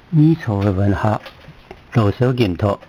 米草的文学多少研讨，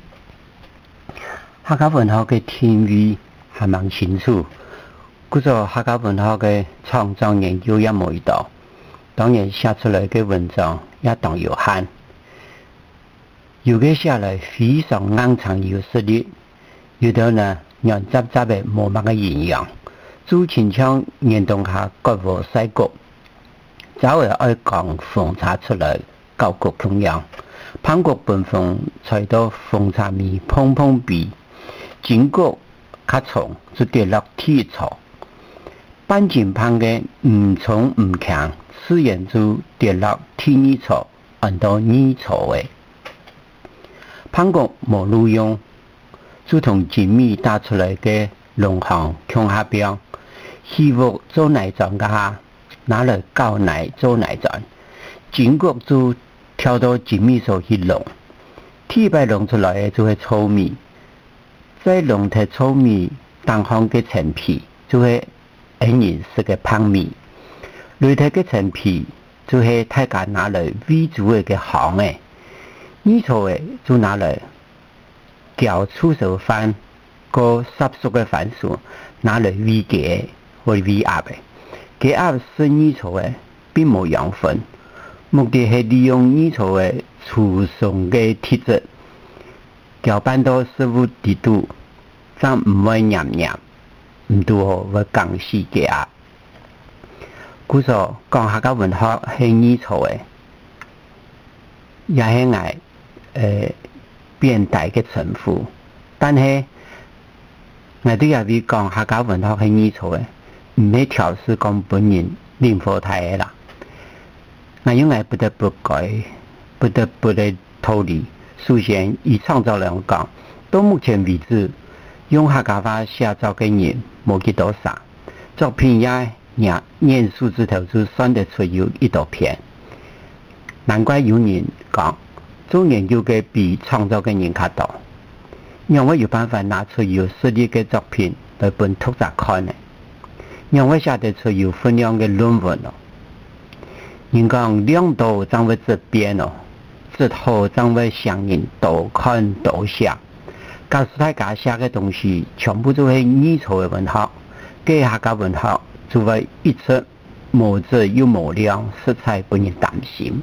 客家文学的定位还蛮清楚。故作客家文学的创造研究也无一道，当然写出来的文章也当有限。有的写来非常硬长有实力，有的呢让杂杂的无乜嘅营养，主亲像严冬下各无西国，早会爱讲风茶出来，高国穷样，潘国本风才到风茶面碰碰鼻，经过较重就跌落铁槽，半斤胖嘅唔重唔强，自然就跌落天泥槽，很多泥槽嘅。潘国无路用，就同精密打出来嘅龙行向下标，希望做内脏噶，拿来搞内做内脏，经过就跳到精密所去弄，铁白弄出来嘅就会糙米，再弄脱糙米当行嘅陈皮，就会人是个胖米，累脱嘅陈皮就系大家拿来为主嘅行诶。泥槽诶，就拿来搅出手饭，个湿熟嘅番薯拿来喂鸡或喂鸭诶。鸡鸭是泥槽诶，并无养分，目的系利用泥槽诶粗松嘅体质，搅拌到食物地度，则唔会黏黏，唔多会降死鸡鸭。故说讲客家文学系泥槽诶，也系爱。变大嘅称呼，但是我哋也會講客家文學係泥槽嘅，唔係調試講本人靈火台嘅啦。我因為不得不改，不得不嚟脫離。首先以創造嚟講，到目前為止，用客家話寫作嘅人冇幾多少，作品也年數之頭就算得出有一大篇，難怪有人講。做研究嘅比創造嘅人較多，讓我有辦法拿出有實力嘅作品來本讀者看嘅，讓我寫得出有分量嘅論文咯。人講量多將會質變咯，質好將會相應多看多寫。假使大家寫嘅東西全部都係泥槽嘅文學，嘅客家文學就會一直無質又無量，實在本人擔心。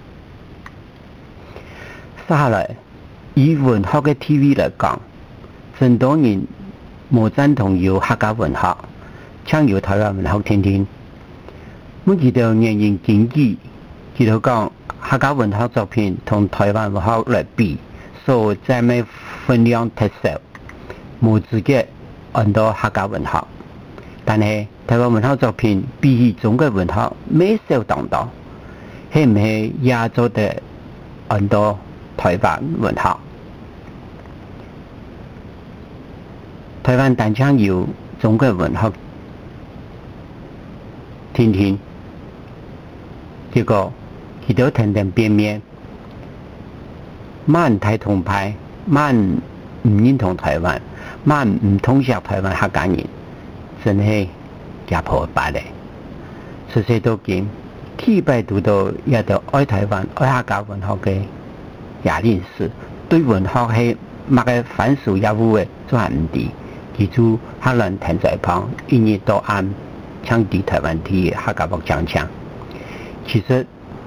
下來，以文學嘅 TV 嚟講，真多人冇贊同有客家文學，搶有台灣文學聽聽。每幾條原因經濟，佢都講客家文學作品同台灣文學嚟比，所佔嘅分量太少，冇資格按到客家文學。但係台灣文學作品比起中國文學微小當當，係唔係也做得按到？台灣文學，台灣單槍有中國文學聽聽，結果佢都停停變面，蠻太同派，蠻唔認同台灣，蠻唔通識台灣客家人，真係家破敗咧。實際都見，幾百度到也到愛台灣、愛客家文學嘅。也認識對文學係乜嘅反數也有嘅，就係唔啲。記住客人停在旁，一日到晚搶啲台灣啲客家話講。其實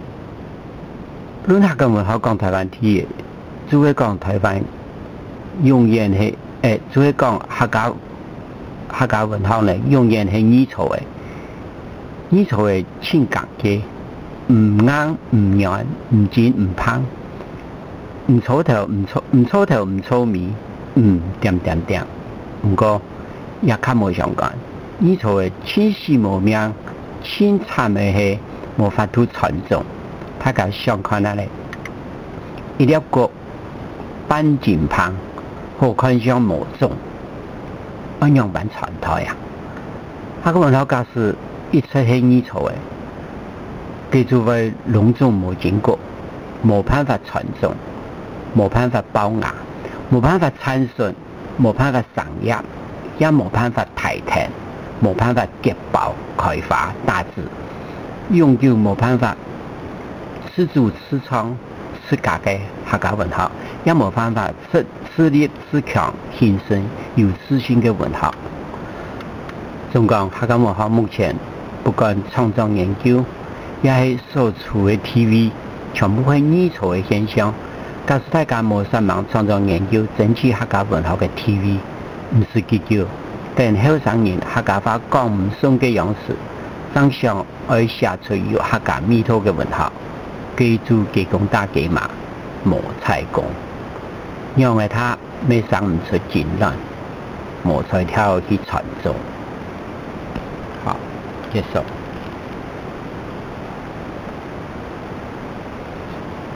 論客家文學講台灣啲，只會講台灣永遠係只會講客家文學咧，永遠係泥槽嘅，泥槽嘅性格嘅，唔硬唔軟唔尖唔胖。唔粗頭唔粗面，點，不過也較冇相關。泥槽嘅千死無命，千慘嘅係無法度傳頌。大家想看下咧，一粒角半斤胖，何看上無種，安樣辦傳台啊？客家文學假使一出係泥槽嘅，佢就會隆重無經過，冇辦法傳頌。冇辦法包牙，冇辦法參順，冇辦法上壓，也冇辦法提停，冇辦法結爆開發大致，永久冇辦法自主自創， 自家嘅客家文学，也冇办法自立自强形成有自信嘅文学。中国客家文学目前不管创作研究，也系所处嘅 TV 全部系二错嘅现象。假使大家冇上网创作研究争取客家文学嘅 TV， 唔是结局，等后生人客家话讲唔顺嘅样式，正想要写出有客家味道嘅文学，记住几公打几码，冇采工，因为他没生唔出进乱，冇才跳去传宗。好，结束。